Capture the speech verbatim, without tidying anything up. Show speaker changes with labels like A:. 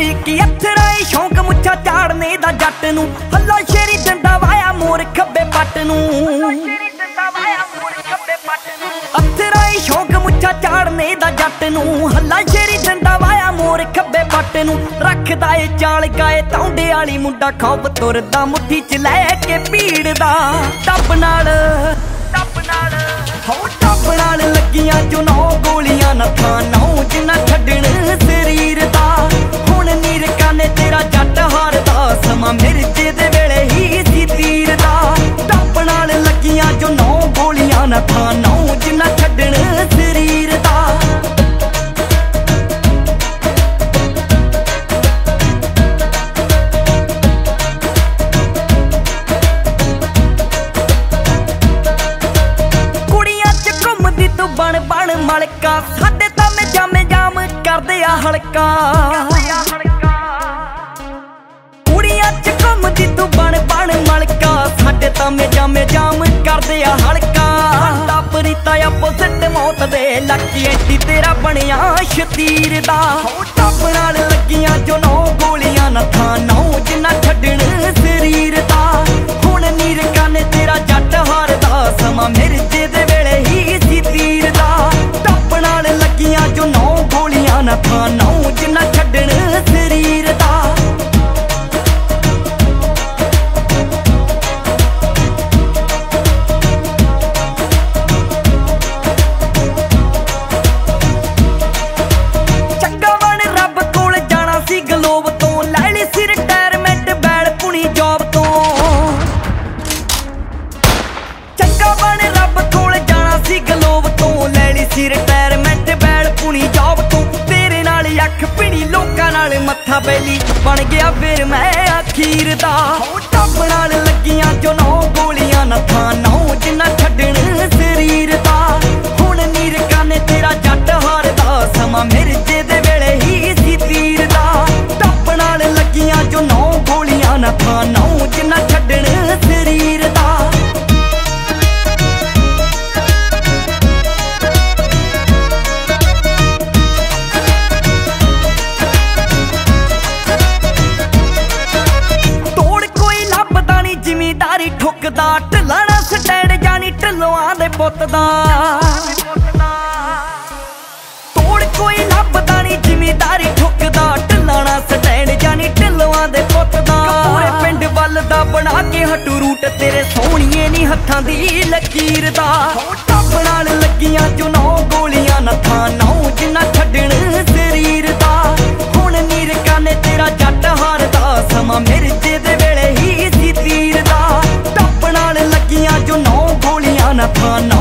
A: ਹੋਈ ਕਿ ਅਥਰਾ ਏ ਸ਼ੌਂਕ ਮੁੱਛਾਂ ਝਾੜਨੇ ਦਾ ਜੱਟ ਨੂੰ ਹੱਲਾ ਸ਼ੇਰੀ ਦਿੰਦਾ ਵਾਇਆ ਮੋਰ ਖੱਬੇ ਪੱਟ ਨੂੰ ਅਥਰਾ ਏ ਸ਼ੌਂਕ ਮੁੱਛਾਂ ਝਾੜਨੇ ਦਾ ਜੱਟ ਨੂੰ ਹੱਲਾ ਸ਼ੇਰੀ ਦਿੰਦਾ ਵਾਇਆ ਮੋਰ ਖੱਬੇ ਪੱਟ ਨੂੰ ਰੱਖਦਾ ਏ ਚਾਲ ਗਾਏ ਤੌਂਡੇ ਵਾਲੀ ਮੁੰਡਾ ਖੌਬ ਤੁਰਦਾ ਮੁੱਠੀ ਚ ਲੈ ਕੇ ਭੀੜ ਦਾ ਟੱਪ ਨਾਲ ਟੱਪ ਨਾਲ ਹੋ ਟੱਪ ਨਾਲ ਲੱਗੀਆਂ ਜੋ ਨੌ ਗੋਲੀਆਂ ਨਾ ਥਾਂ ਨੌ ਜਿੰਨਾ ਛੱਡਣ ਸਰੀਰ ਦਾ ਹੁਣ ਨੀਰ ਕਾਨੇ ਤੇਰਾ ਜੱਟ ਹਾਰਦਾ ਸਮਾਂ ਮਿਰਜੇ ਦੇ ਵੇਲੇ ਹੀ ਸੀ ਤੀਰ ਦਾ ਟੱਪ ਨਾਲ ਲੱਗੀਆਂ ਜੋ ਨੌ ਗੋਲੀਆਂ ਨਾ ਥਾਂ ਨੌ ਜਿੰਨਾ ਛੱਡਣ ਸਰੀਰ ਦਾ ਬਣ ਬਣ ਮਲਕਾ ਸਾਡੇ ਤਾਂ ਮੈਂ ਜਾਮੇ ਜਾਮ ਕਰਦੇ ਆ ਹਲਕਾ ਕੁੜੀਆਂ ਚ ਘੁੰਮਦੀ ਤੂੰ ਬਣ ਬਣ ਮਲਕਾ ਸਾਡੇ ਤਾਂ ਮੈਂ ਜਾਮੇ ਜਾਮ ਕਰਦੇ ਆ ਹਲਕਾ ਸਾਡਾ ਪਰੀਤਾ ਆਪੋਜ਼ਿਟ ਮੌਤ ਦੇ ਲੱਕੀ ਐਂਟੀ ਤੇਰਾ ਬਣਿਆ ਸ਼ਤੀਰ ਦਾ ਟੱਪ ਨਾਲ ਲੱਗੀਆਂ ਜੋ ਨੌ ਗੋਲੀਆਂ ਨਾ ਥਾਂ ਨੌ ਜਿੰਨਾ ਛੱਡਣ ਸਰੀਰ ਦਾ ਹੁਣ ਨੀਰ ਕਾਨੇ ਤੇਰਾ ਜੱਟ ਹਾਰਦਾ ਸਮਾਂ ਮਿਰਜੇ ਦੇ ਵੇਲੇ ਹੀ ਸੀ ਤੀਰ ਦਾ ਟੱਪ ਨਾਲ ਲੱਗੀਆਂ ਜੋ ਨੌ ਗੋਲੀਆਂ ਨਾ ਥਾਂ ਨੌ ਜਿੰਨਾ ਛੱਡਣ ਸਰੀਰ ਦਾ ਚੰਗਾ ਬਣ ਰੱਬ ਕੋਲ ਜਾਣਾ ਸੀ ਗਲੋਬ ਤੋਂ ਲੈ ਲਈ ਸੀ ਰਿਟਾਇਰਮੈਂਟ ਬੈਲ ਪੁਣੀ ਜੌਬ ਤੋਂ ਚੰਗਾ ਬਣ ਰੱਬ ਕੋਲ ਜਾਣਾ ਸੀ ਗਲੋਬ ਤੋਂ ਲੈ ਲਈ ਸੀ ਰਿਟਾਇਰਮੈਂਟ ਬੈਲ ਪੁਣੀ ਜੌਬ ਤੋਂ ਤੇਰੇ ਨਾਲ ਅੱਖ ਭਿਣੀ ਲੋਕਾਂ ਨਾਲ ਮੱਥਾ ਬੈਲੀ ਬਣ ਗਿਆ ਫਿਰ ਮੈਂ ਅਖੀਰ ਦਾ ਟੱਪ ਨਾਲ ਲੱਗੀਆਂ ਜੋ ਨੌ ਗੋਲੀਆਂ ਨਾ ਥਾਂ ਨੌ ਜਿੰਨਾ ਛੱਡਣ ਸਰੀਰ ਦਾ ਹੁਣ ਨੀਰ ਕਾਨੇ ਤੇਰਾ ਜੱਟ ਹਾਰਦਾ ਸਮਾਂ ਮਿਰਜੇ ਦੇ ਵੇਲੇ ਹੀ ਸੀ ਤੀਰ ਦਾ ਟੱਪ ਨਾਲ ਲੱਗੀਆਂ ਜੋ ਨੌ ਗੋਲੀਆਂ ਨਾ ਥਾਂ ਨੌ ਜਿੰਨਾ ਛੱਡਣ ਸਰੀਰ ਦਾ ਜ਼ਿਮੀਦਾਰੀ ਠੁੱਕਦਾ ਢਲਾਣਾ ਸਟੈਂਡ ਜਾਨੀ ਢੱਲੋਆਂ ਦੇ ਪੁੱਤ ਦਾ ਤੋੜ ਕੋਈ ਲੱਭਦਾ ਨੀ ਜ਼ਿਮੀਦਾਰੀ ਠੁੱਕਦਾ ਢਲਾਣਾ ਸਟੈਂਡ ਜਾਨੀ ਢੱਲੋਆਂ ਦੇ ਪੁੱਤ ਦਾ ਪੂਰੇ ਪਿੰਡ ਵੱਲ ਦਾ ਬਣਾ ਕੇ ਹਟੂ ਰੂਟ ਤੇਰੇ ਸੋਹਣੀਏ ਨੀ ਹੱਥਾਂ ਦੀ ਲਕੀਰ ਦਾ ਟੱਪ ਨਾਲ ਲੱਗੀਆਂ ਜੋ ਨੌ ਗੋਲੀਆਂ ਨਾ ਥਾਂ ਨੌ ਜਿੰਨਾ ਛੱਡਣ ਸਰੀਰ ਦਾ ਹੁਣ ਨੀਰ ਕਾਨੇ ਤੇਰਾ ਜੱਟ ਹਾਰਦਾ ਸਮਾਂ ਮਿਰਜੇ ਦੇ ਵੇਲੇ ਹੀ ਸੀ ਤੀਰ ਦਾ ਟੱਪ ਨਾਲ ਲੱਗੀਆਂ ਜੋ ਨੌ ਗੋਲੀਆਂ ਨਾ ਥਾਂ